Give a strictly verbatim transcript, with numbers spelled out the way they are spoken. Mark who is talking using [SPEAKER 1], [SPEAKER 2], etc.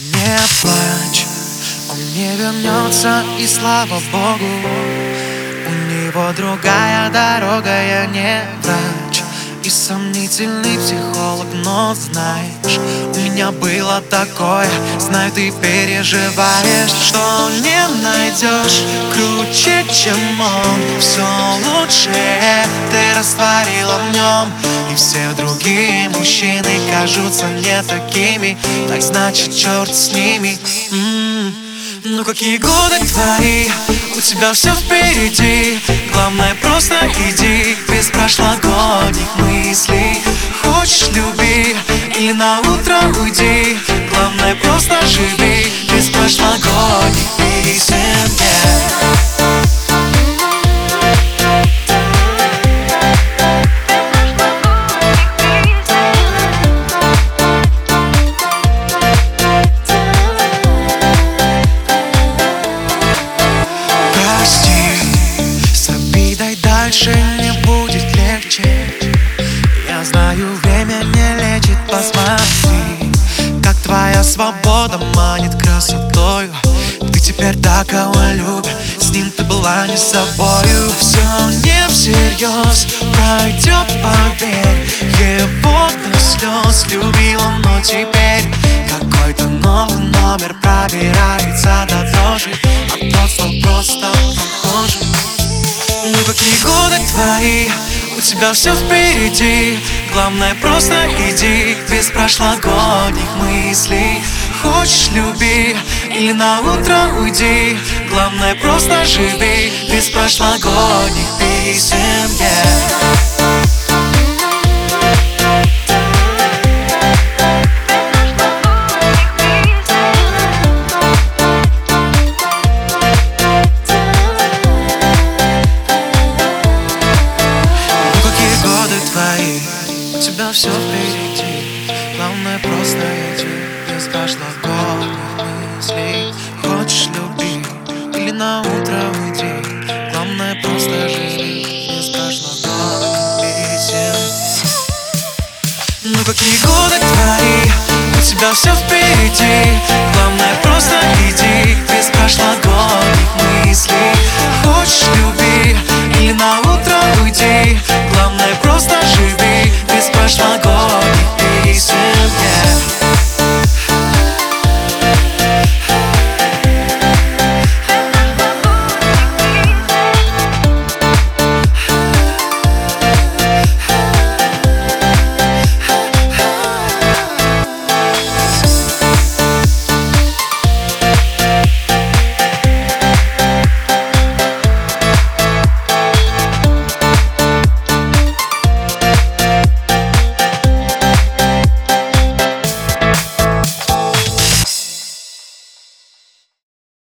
[SPEAKER 1] Не плачь, он не вернется, и слава Богу. У него другая дорога, я не врач и сомнительный психолог, но знаешь, у меня было такое. Знаю, ты переживаешь, что не найдешь круче, чем он. Все лучшее ты растворила в нем, и все другие мужчины кажутся не такими. Так значит, черт с ними. М-м-м. Ну какие годы твои, у тебя все впереди. Главное, просто иди без прошлогодних мыслей. Хочешь, люби, или на утро уйди. Главное, просто живи без прошлогодних песен, yeah. Дальше не будет легче. Я знаю, время не лечит. Посмотри, как твоя свобода манит красотою. Ты теперь так кого любишь, с ним ты была не собою. Все не всерьез, пройдет, поверь. Его до слез любила, но теперь какой-то новый номер пробирается до дрожи, а тот стал просто похожим. Ну какие годы твои, у тебя все впереди. Главное, просто иди без прошлогодних мыслей. Хочешь, люби, или на утро уйди. Главное, просто живи без прошлогодних песен, yeah. У тебя все впереди. Главное, просто иди без прошлогодних мыслей. Хочешь, люби, или на утро уйди. Главное, просто живи без прошлогодних песен. Ну какие годы твои, у тебя все впереди. Главное, просто